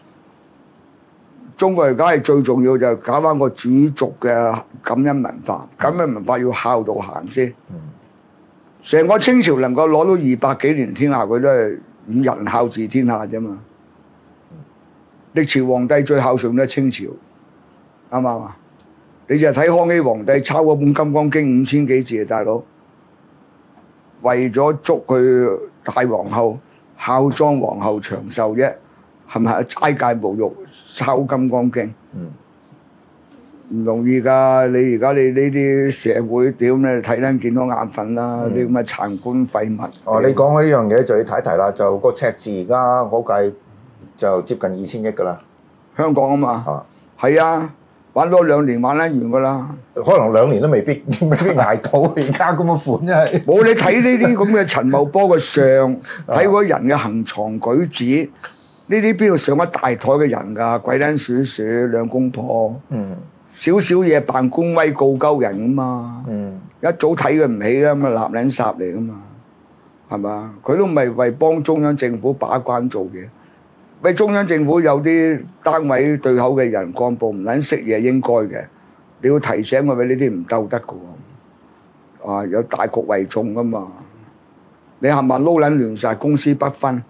中國而家係最重要就係搞翻個主軸嘅感恩文化，感恩文化要孝道行先。成個清朝能夠攞到200幾年天下，佢都係以仁孝治天下啫嘛。歷朝皇帝最孝順都係清朝，啱唔啱啊？你就睇康熙皇帝抄嗰本《金剛經》5000幾字啊，大佬，為咗祝佢大皇后孝莊皇后長壽啫，係咪啊？齋戒無慾抄《金剛經》。唔容易㗎，你而家你呢啲社會屌你睇得見到眼瞓啦，啲咁嘅殘官廢物。 哦，你講開呢樣嘢就要睇睇啦，就個赤字而家嗰計就接近2000億㗎啦。 香港啊嘛，係啊，玩多2年玩得完㗎啦。 可能2年都未必捱到，而家咁嘅款真係。 冇你睇呢啲咁嘅陳茂波嘅相，睇嗰人嘅行藏舉止，呢啲邊度上一大台嘅人㗎？鬼撚鼠鼠兩公婆。少少嘢扮官威告鳩人㗎嘛，一早睇佢唔起啦，咁啊立撚殺嚟㗎嘛，係嘛？佢都唔係為幫中央政府把關做嘢，為中央政府有啲單位對口嘅人幹部唔撚識嘢應該嘅，你要提醒佢，呢啲唔鬥得㗎喎，有大局為重㗎嘛，你係咪撈撚亂晒公私不分？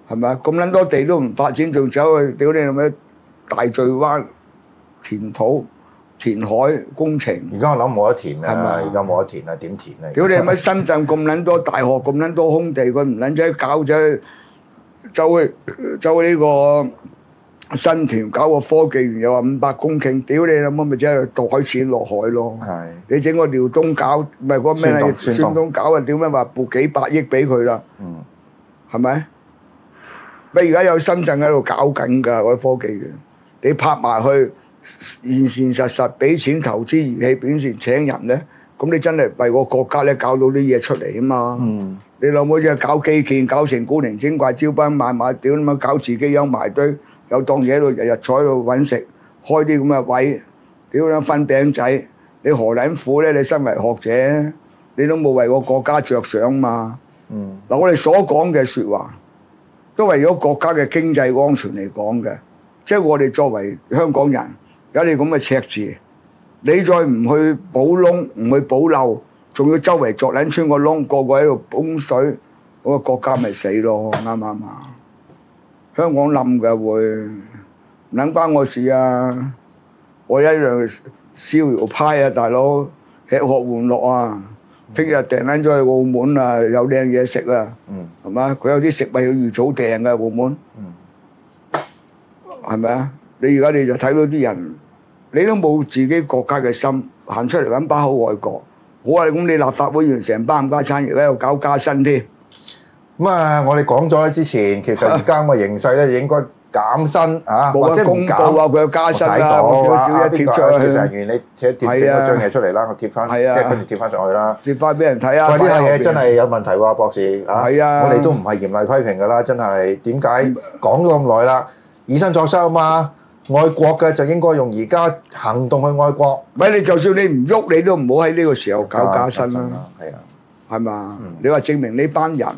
係咪啊？咁撚多地都唔發展，仲走去屌你老味大聚灣填土填海工程。 而家我諗冇得填啦， 係咪而家冇得填啦，點填啊？ 屌你咪深圳咁撚多大學，咁撚多空地，佢唔撚使搞咗，走去呢個新田搞個科技園，又話500公頃，屌你老母咪真係袋錢落海咯！ 係你整個遼東搞，唔係嗰個咩咧？ 孫東搞啊？點解話撥幾百億俾佢啦？ 嗯， 係咪？咪而家有深圳喺度搞緊㗎嗰啲科技園，你拍埋去現實俾錢投資儀器，俾錢請人咧，咁你真係為個國家咧搞到啲嘢出嚟啊嘛！ 嗯， 你老母即係搞基建，搞成古靈精怪，招兵買馬，屌你媽搞自己有埋堆，有當嘢喺度日日坐喺度揾食，開啲咁嘅位，屌你分餅仔，你何撚苦咧？你身為學者，你都冇為個國家着想嘛？ 嗯， 嗱，我哋所講嘅説話，都為咗國家嘅經濟安全嚟講嘅，即係我哋作為香港人，有你咁嘅赤字，你再唔去補窿，唔去補漏，仲要周圍鑿撚穿個窿，個個喺度泵水，嗰個國家咪死咯，啱唔啱啊？香港冧嘅會唔撚關我事啊！我一樣逍遙派啊，大佬吃喝玩樂啊！聽日訂撚咗去澳門啊，有靚嘢食啊，係嘛？佢有啲食物要預早訂嘅澳門，係咪啊？你而家你就睇到啲人，你都冇自己國家嘅心，行出嚟揾把口愛國。好啊，咁你立法會議員成班冚家產，而家又搞加薪添。 咁啊，我哋講咗咧，之前其實而家咁嘅形勢咧，應該減薪啊，或者唔減啊，佢有加薪睇啦， 到啊， 少一貼出去。 成員你貼整嗰張嘢出嚟啦，我貼翻，即係跟住貼翻上去啦。 貼翻俾人睇啊！ 喂，呢樣嘢真係有問題喎，博士啊！ 係啊， 我哋都唔係嚴厲批評㗎啦，真係點解講咗咁耐啦？以身作則啊嘛，愛國嘅就應該用而家行動去愛國。 咪你就算你唔喐，你都唔好喺呢個時候搞加薪啦。 係啊， 係嘛？你話證明呢班人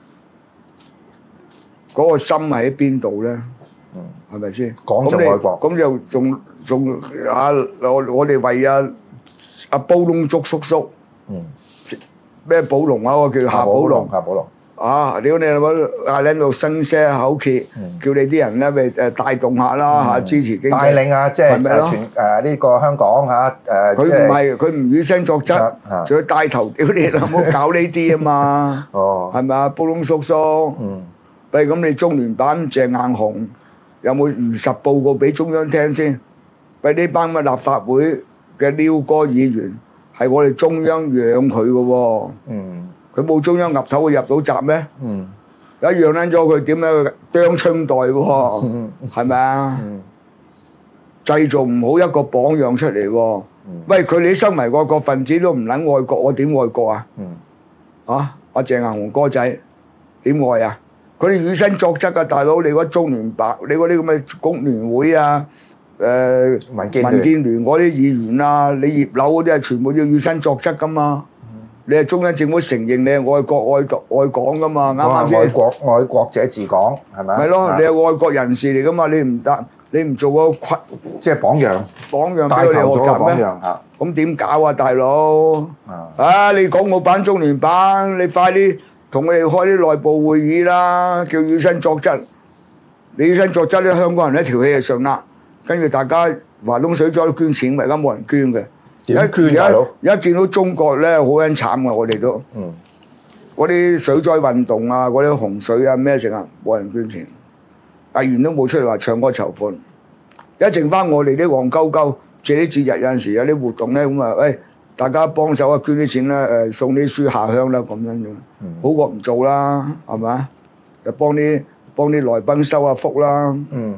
嗰個心喺邊度咧？係咪先？ 講就愛國， 咁就仲啊！我哋為阿煲窿竹叔叔，咩寶龍啊？我叫夏寶龍。 夏寶龍啊！屌你老母嗌喺度聲聲口訣，叫你啲人咧咪帶動下啦嚇，支持經濟。 帶領啊，即係全呢個香港嚇佢唔係佢唔以身作則，仲要帶頭屌你老母搞呢啲啊嘛！哦，係咪啊？煲窿叔叔。喂，咁你中聯辦鄭雁雄有冇如實報告俾中央聽先？喂，呢班嘅立法會嘅撩哥議員係我哋中央養佢嘅喎。佢冇中央岌頭會入到閘咩？一樣撚咗佢點樣啄春袋喎？係咪啊？製造唔好一個榜樣出嚟喎。喂，佢哋身為愛國分子都唔撚愛國，我點愛國啊？啊，阿鄭雁雄哥仔點愛啊？佢哋以身作則啊，大佬！你嗰中聯辦，你嗰啲咁嘅工聯會啊，民建聯嗰啲議員啊，你葉劉嗰啲係全部要以身作則噶嘛？你係中央政府承認你係愛國愛港噶嘛？啱啱先？ 愛國者治港係咪？ 係咯，你係愛國人士嚟噶嘛？你唔得，你唔做個即係榜樣俾佢哋學習咩？咁點搞啊，大佬？啊，你港澳版、中聯辦，你快啲！同我哋開啲內部會議啦，叫以身作則。你以身作則咧，香港人一條氣就上啦。跟住大家華東水災都捐錢，而家冇人捐嘅。 點捐大佬？ 而家見到中國咧，好撚慘嘅，我哋都。嗰啲水災運動啊，嗰啲洪水啊，咩成啊，冇人捐錢。藝員都冇出嚟話唱歌籌款。一剩翻我哋啲黃鳩鳩，借啲節日有陣時有啲活動咧，咁啊，喂！大家幫手啊，捐啲錢啦，送啲書下鄉啦，咁樣樣，好過唔做啦，係咪？就幫啲來賓收下福啦。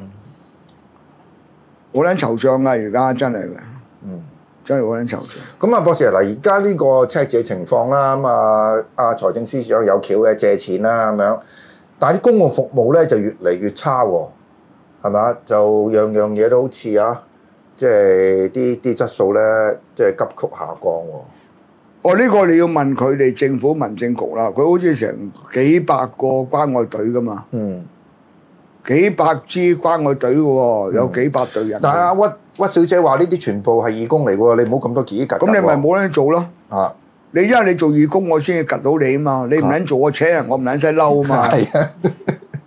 好撚惆悵啊！而家真係嘅，真係好撚惆悵。 咁啊，博士嗱，而家呢個赤字情況啦，咁啊，阿財政司長有橋嘅借錢啦，咁樣，但係啲公共服務咧就越嚟越差喎，係咪？就樣樣嘢都好似啊〜即係啲質素咧，即係急曲下降喎。 哦，呢個你要問佢哋政府民政局啦。佢好似成幾百個關愛隊噶嘛。幾百支關愛隊嘅喎，有幾百隊人。 但係阿屈小姐話呢啲全部係義工嚟嘅喎，你唔好咁多幾格。 咁你咪冇得做咯。啊！你因為你做義工，我先至及到你啊嘛。你唔撚做，我請人，我唔撚使嬲啊嘛。係啊。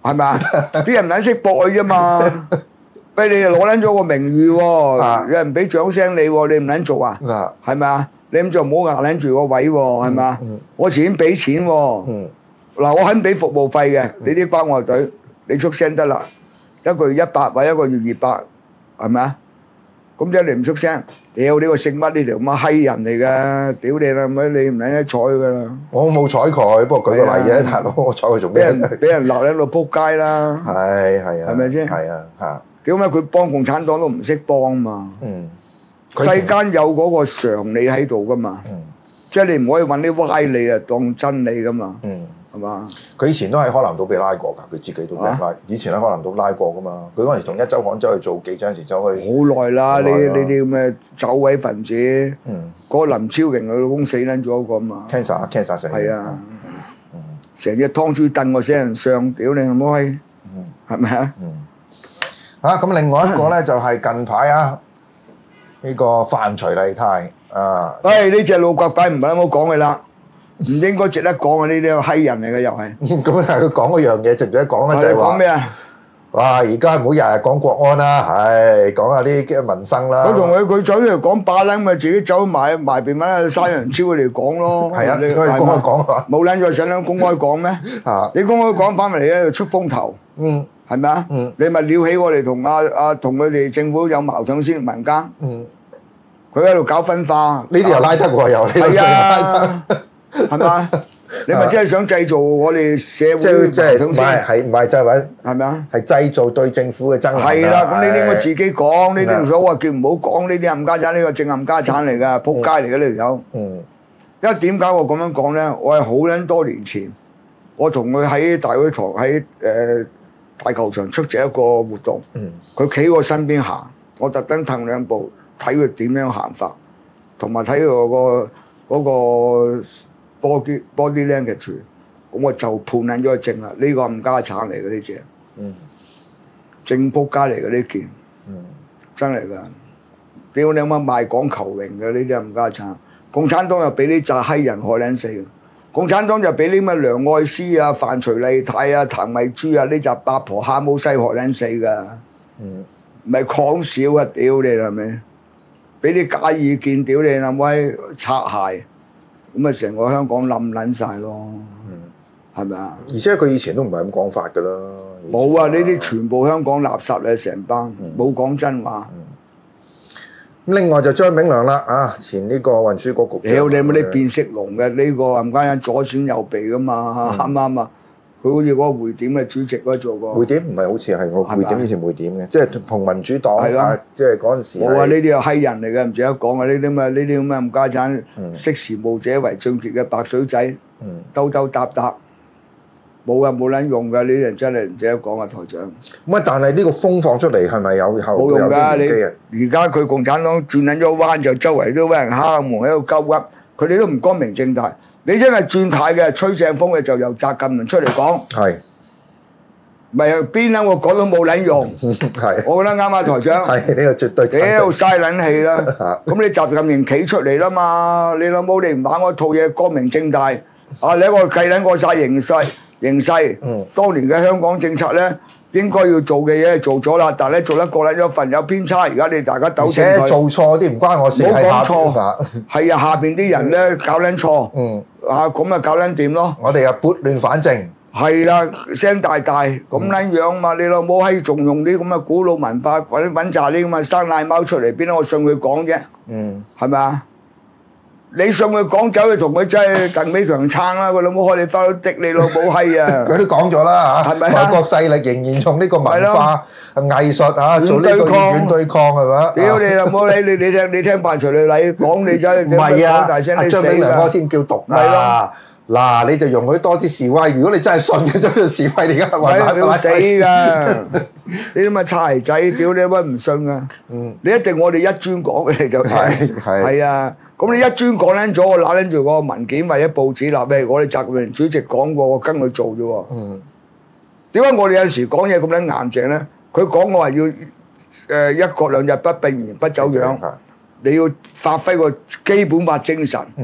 係咪啊？啲人唔撚識駁佢啫嘛。俾你攞撚咗個名譽喎，有人俾掌聲你喎，你唔撚做啊？係咪啊？你咁做唔好壓撚住個位喎，係咪啊？我錢俾錢喎，嗱我肯俾服務費嘅，你啲關愛隊你出聲得啦，一個月100或者一個月200，係咪啊？咁即係你唔出聲，屌呢個姓乜呢條咁嘅閪人嚟㗎，屌你啦，咪你唔撚一睬㗎啦！ 我冇睬佢，不過舉個例啫，大佬，我睬佢做咩？ 俾人鬧喺度撲街啦！ 係啊，係咪先？ 係啊嚇！ 點解佢幫共產黨都唔識幫嘛？世間有嗰個常理喺度㗎嘛？即係你唔可以揾啲歪理啊當真理㗎嘛？係嘛？ 佢以前都喺海南島被拉過㗎，佢自己都俾人拉。以前喺海南島拉過㗎嘛。佢嗰陣時同一週刊走去做記者嗰時走去。 好耐啦！呢啲咁嘅走位分子，嗰個林超榮佢老公死撚咗嗰個嘛 ？cancer 死。係啊， 成隻湯豬燉個死人相，屌你老母閪，係咪啊？ 咁另外一個咧就係近排呢個范徐麗泰啊。 呢隻老腳鬼唔係好講嘅啦。唔應該值得講啊！呢啲閪人嚟嘅又係。 咁係佢講嗰樣嘢，值唔值得講咧？就係話。講咩啊？哇！而家唔好日日講國安啦，講下啲民生啦。 我同佢走出嚟講把撚，咪自己走埋邊揾山人超佢嚟講咯。 係啊，你可以公開講啊。 冇撚再想撚公開講咩？你公開講翻嚟咧，出風頭。係咪啊？你咪撩起我哋同佢哋政府有矛盾先民間。佢喺度搞分化。呢啲又拉得喎，又呢啲又拉得。係嘛？你咪真係想製造我哋社會即係唔係就係話係咪啊？ 係製造對政府嘅憎恨。 係啦，咁呢啲應該自己講，呢啲所謂叫唔好講呢啲冚家產，呢個正冚家產嚟㗎，仆街嚟㗎呢條友。因為點解我咁樣講咧？我係好撚多年前，我同佢喺大會堂喺大球場出席一個活動。佢企我身邊行，我特登褪2步睇佢點樣行法，同埋睇佢嗰個。body language，咁我就判撚咗個正啦。呢個冚家產嚟嘅呢隻，正仆街嚟嘅呢件，真係㗎。屌你媽賣港求榮嘅呢啲冚家產，共產黨又俾啲詐閪人害撚死嘅。共產黨就俾啲乜梁愛詩啊、范徐麗泰啊、譚慧珠啊呢隻八婆蝦毛西害撚死㗎。唔係講笑啊！屌你係咪？俾啲假意見，屌你係咪擦鞋？咁啊，成個香港冧撚晒咯，係咪啊？ 而且佢以前都唔係咁講法㗎啦。 冇啊！呢啲全部香港垃圾嚟成班，冇講真話。 咁另外就張炳良啦，前呢個運輸局局長。 你有冇啲變色龍嘅呢個冚家鏟左閃右避㗎嘛？啱唔啱啊？佢好似嗰個匯點嘅主席嗰做過。 匯點唔係好似係我匯點以前匯點嘅，即係同民主黨即係嗰陣時。 冇啊！呢啲係閪人嚟嘅，唔值得講啊！呢啲咁嘅冚家產，識時務者為俊傑嘅白水仔，兜兜搭搭，冇啊冇撚用㗎！呢啲人真係唔值得講啊，台長。 咁但係呢個風放出嚟係咪有冇用㗎？你而家佢共產黨轉緊咗彎，就周圍都俾人敲門喺度鳩噏，佢哋都唔光明正大。你真係轉態嘅，吹正風嘅就由習近平出嚟講， 係咪邊撚我講都冇撚用， 係我覺得啱啊，台長。 係呢個絕對屌嘥撚氣啦！咁你習近平企出嚟啦嘛？你老母你唔玩嗰套嘢光明正大，你一個計撚過曬形勢，當年嘅香港政策咧應該要做嘅嘢做咗啦，但係咧做得過撚咗份有偏差，而家你大家糾正佢。 而且做錯啲唔關我事， 冇講錯，係啊，下邊啲人咧搞撚錯。咁啊搞撚掂咯！ 我哋又撥亂反正， 係啦，聲大咁撚樣嘛！你老母閪仲用啲咁嘅古老文化揾扎啲咁嘅生奶貓出嚟，邊得我信佢講啫？係咪啊？你信佢講走去同佢真係鄧美強撐啦！個老母開你花都滴你老母閪啊！ 佢都講咗啦嚇，外國勢力仍然用呢個文化藝術做呢個軟對抗係咪？ 屌你老母你聽范徐麗泰講你真係唔係啊！ 大聲你死張炳良嗰先叫毒啊！嗱，你就容許多啲示威。如果你真係信嘅，走去示威，你而家你會死㗎！你啲咪擦鞋仔，屌你乜唔信㗎？你一定我哋一專講嘅你就係啊！咁你一專講撚咗，我揦撚住個文件或者報紙立咩？我哋習近平主席講過，我跟佢做啫喎。點解我哋有時講嘢咁撚硬淨咧？佢講我話要一國兩制不變不走樣，你要發揮個基本法精神。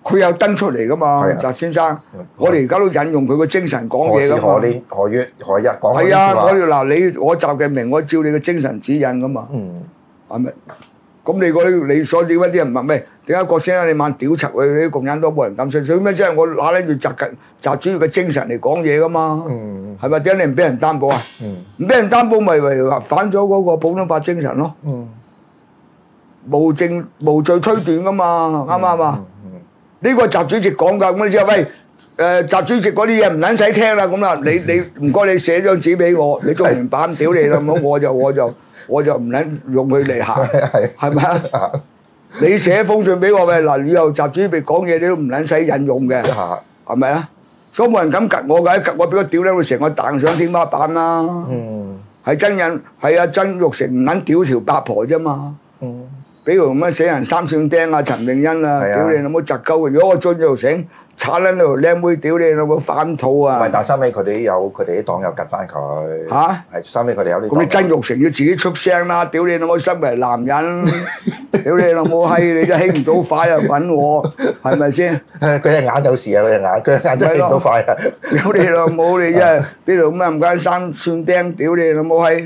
佢有登出嚟噶嘛，習先生。我哋而家都引用佢個精神講嘢噶嘛。 何年何月何日講係啊，我哋嗱我習近平，我照你嘅精神指引噶嘛。係咪？咁你嗰啲你所點解啲人問咩？點解郭先生你猛屌柒佢啲共產黨冇人敢信？所以咩？即係我拿拎住習主席嘅精神嚟講嘢噶嘛。係咪？點解你唔俾人擔保啊？唔俾人擔保咪違反咗嗰個普通法精神咯。無罪推斷噶嘛，啱唔啱啊？呢個習主席講㗎，咁你知啊？喂，習主席嗰啲嘢唔撚使聽啦，咁啦，你唔該你寫張紙俾我，你中完版屌你啦，咁我就唔撚用佢嚟行，係咪啊？你寫封信俾我咪嗱，以後習主席講嘢你都唔撚使引用嘅，係咪啊？所以冇人敢及我㗎，及我俾我屌咧，會成個彈上天花板啦。係真人，係啊，曾鈺成唔撚屌條八婆啫嘛。比如咁樣死人三寸釘啊，陳明恩啊，屌你老母窒鳩嘅！如果我進咗醒，炒撚條靚妹，屌你老母反肚啊！ 唔係，但係收尾佢哋啲黨友吉翻佢。 嚇！ 係收尾佢哋有啲。 咁你曾鈺成要自己出聲啦！屌你老母，身為男人，屌你老母閪，你都起唔到快啊！揾我係咪先？ 佢隻眼有事啊！佢隻眼真係起唔到快啊！ 屌你老母，你真係邊度咁啊？唔該三寸釘，屌你老母閪！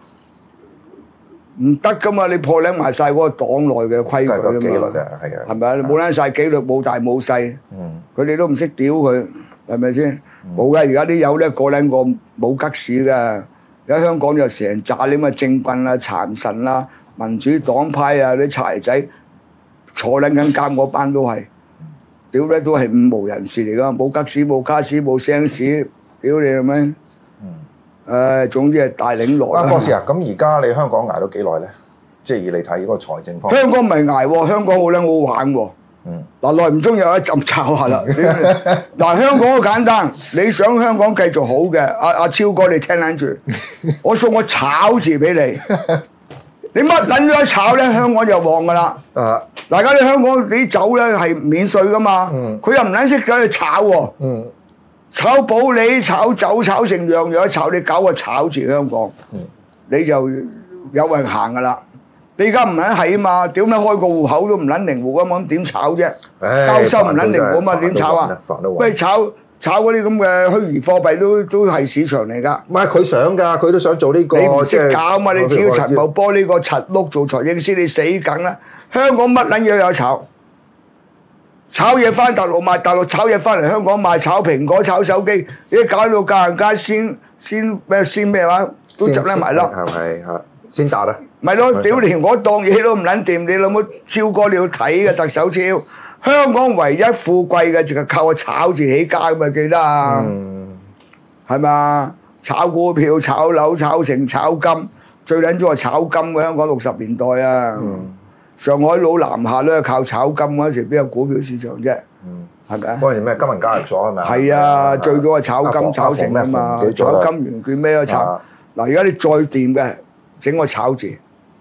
唔得噶嘛！你破撚埋曬嗰個黨內嘅規矩啊嘛，紀律啊，係啊，係咪啊？你冇撚曬紀律，冇大冇細，佢哋都唔識屌佢，係咪先？冇㗎，而家啲友咧個撚個冇吉屎㗎。而家香港就成紮啲咁嘅政棍啊、殘神啊、民主黨派啊、啲柴仔坐撚緊監嗰班都係，屌咧都係五無人士嚟㗎，冇吉屎、冇卡屎、冇聲屎，屌你係咪？總之係大領落啦。 博士啊，咁而家你香港捱到幾耐咧？即係以你睇嗰個財政方面。 香港唔係捱喎，香港好撚好玩喎。嗱，耐唔中有一陣炒下啦。嗱，香港好簡單，你想香港繼續好嘅，阿超哥你聽撚住，我送個炒字俾你。你乜撚咗一炒咧，香港就旺噶啦。大家你香港啲酒咧係免稅噶嘛，佢又唔撚識走去炒喎。炒保理、炒酒、炒成樣樣，炒你搞個炒字香港，你就有運行噶啦。你而家唔撚係啊嘛，屌咩開個戶口都唔撚靈活啊嘛，咁點炒啫？交收唔撚靈活啊嘛，點炒啊？喂，炒嗰啲咁嘅虛擬貨幣都係市場嚟㗎。 唔係佢想㗎，佢都想做呢個。 你唔識搞嘛？你只要陳茂波呢個柒碌做財政司，你死梗啦！香港乜撚嘢有炒？炒嘢翻大陸賣，大陸炒嘢翻嚟香港賣，炒蘋果、炒手機，你搞到家人家先咩話，都執甩埋咯。 係先達啦。 咪咯，屌連我當嘢都唔撚掂，你老母超哥你要睇嘅特首超，香港唯一富貴嘅就係靠個炒字起家㗎嘛，記得啊？係嘛？炒股票、炒樓、炒成、炒金，最撚咗係炒金嘅香港60年代啊！上海佬南下都係靠炒金嗰時，邊有股票市場啫？係咪啊？ 嗰陣時咩金銀交易所係咪啊？ 係啊，最早係炒金炒成啊嘛，炒金圓券咩都炒。嗱，而家你再掂嘅，整個炒字。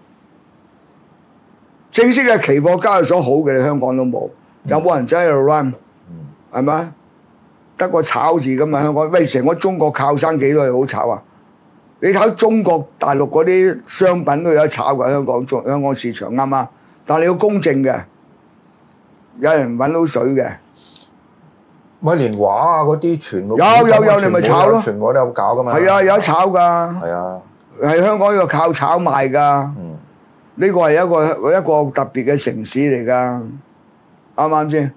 正式嘅期貨交易所好嘅，你香港都冇，有冇人真係 run？係咪？得個炒字咁啊！香港喂，成個中國靠山幾多嘢好炒啊？你睇中國大陸嗰啲商品都有得炒㗎，香港市場啱啱？但係你要公正嘅，有人揾到水嘅。 咪連畫啊嗰啲全部有你咪炒咯， 全部都有搞㗎嘛。 係啊，有得炒㗎。 係啊， 係香港呢個靠炒賣㗎。呢個係一個特別嘅城市嚟㗎，啱唔啱先？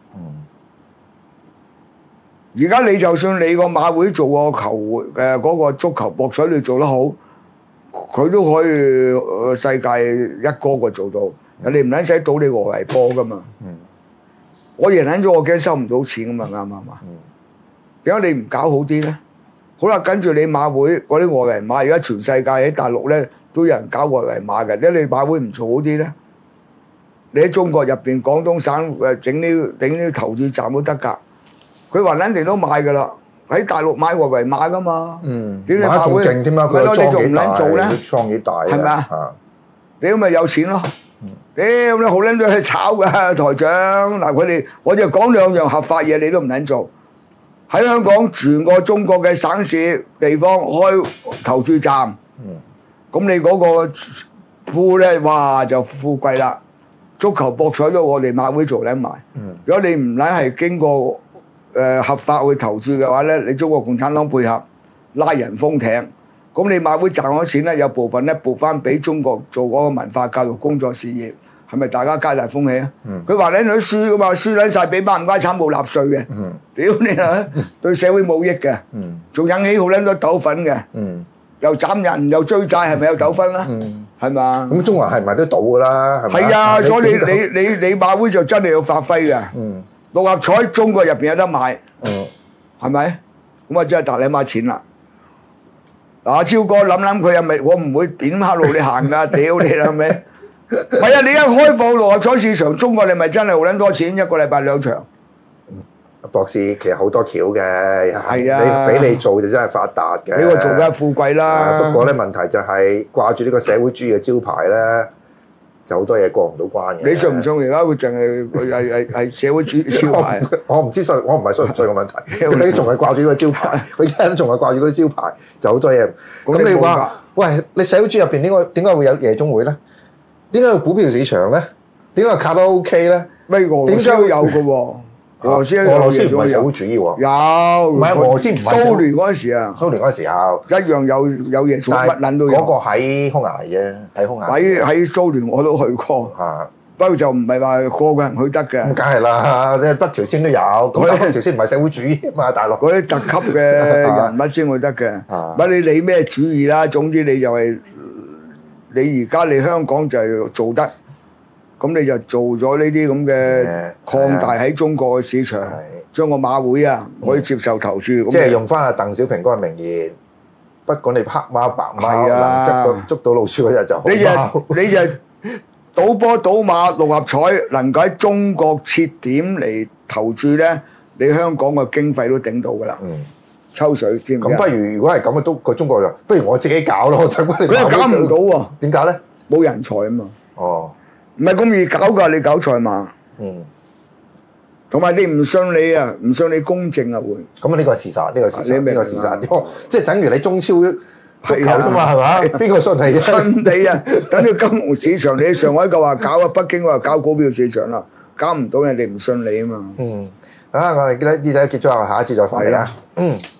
而家你就算你個馬會做個球嗰個足球博彩你做得好，佢都可以世界一哥個做到。人哋唔撚使賭你外圍波㗎嘛。我贏撚咗，我驚收唔到錢㗎嘛，啱唔啱啊？點解你唔搞好啲咧？好啦，跟住你馬會嗰啲外圍馬，而家全世界喺大陸咧都有人搞外圍馬嘅，點解你馬會唔做好啲咧？你喺中國入邊廣東省整啲投注站都得㗎，佢話撚地都買㗎啦，喺大陸買外圍馬㗎嘛。點解馬會勁添啊？佢裝幾大，係咪啊？你咁咪有錢咯？屌你好撚多去炒㗎台長，嗱佢哋我就講兩樣合法嘢，你都唔撚做。喺香港全個中國嘅省市地方開投注站，咁你嗰個鋪咧，哇就富貴啦！ 足球博彩都我哋馬會做撚埋。如果你唔撚係經過合法去投注嘅話咧，你中國共產黨配合拉人封艇，咁你馬會賺咗錢咧，有部分咧撥翻俾中國做嗰個文化教育工作事業，係咪大家皆大歡喜啊？佢話你都輸噶嘛，輸撚晒俾班唔該慘冇納稅嘅，屌你啊！對社會冇益嘅，仲引起好撚多糾紛嘅，又斬人又追債，係咪有糾紛啦？係嘛？ 咁中國人係咪都賭噶啦？係咪？ 係啊，所以你馬會就真係要發揮嘅。六合彩中國入邊有得買，係咪？咁啊真係大你媽錢啦！嗱，阿超哥諗諗佢係咪？我唔會點黑路你行㗎，屌你啦咪！係啊，你一開放六合彩市場，中國你咪真係好撚多錢，一個禮拜2場。 博士其實好多橋嘅， 係啊， 俾你做就真係發達嘅。 呢個做梗係富貴啦。 不過咧問題就係掛住呢個社會主義嘅招牌咧，就好多嘢過唔到關嘅。 你信唔信而家佢淨係社會主義招牌？ 我唔知信，我唔係信唔信嘅問題。你仲係掛住呢個招牌，佢一日都仲係掛住嗰啲招牌，就好多嘢。咁你話，喂，你社會主義入邊點解會有夜總會咧？點解有股票市場咧？點解卡拉 OK 咧？ 點解會有嘅喎？俄羅斯唔係社會主義喎， 有唔係俄羅斯唔係蘇聯嗰陣時啊， 蘇聯嗰陣時有一樣有嘢做，乜撚都有。 嗰個喺匈牙利啫，喺匈牙利。 喺蘇聯我都去過，不過就唔係話個個人去得嘅。 咁梗係啦，即係北朝鮮都有，咁北朝鮮唔係社會主義啊嘛，大陸。 嗰啲特級嘅人物先去得嘅，乜你理咩主義啦？總之你就係你而家你香港就係做得。咁你就做咗呢啲咁嘅擴大喺中國嘅市場，將個馬會啊可以接受投注。 即係用翻阿鄧小平嗰個名言，不管你黑貓白貓，捉到老鼠嗰日就好貓。 你就賭波賭馬六合彩能夠喺中國設點嚟投注咧，你香港嘅經費都頂到㗎啦。抽水知唔知？ 咁不如果係咁啊，都個中國就不如我自己搞咯，就佢又搞唔到喎。 點解咧？ 冇人才啊嘛。 哦。 唔係咁易搞㗎，你搞賽馬。同埋你唔信你啊，唔信你公正啊會。 咁啊呢個係事實，呢個事實，呢個事實。即係等於你中超足球啫嘛，係嘛？邊個信你？ 信你啊！等於金融市場，你喺上海嘅話搞啊，北京話搞股票市場啦，搞唔到人哋唔信你啊嘛。 我哋記得呢仔結咗，下一次再翻嚟啦。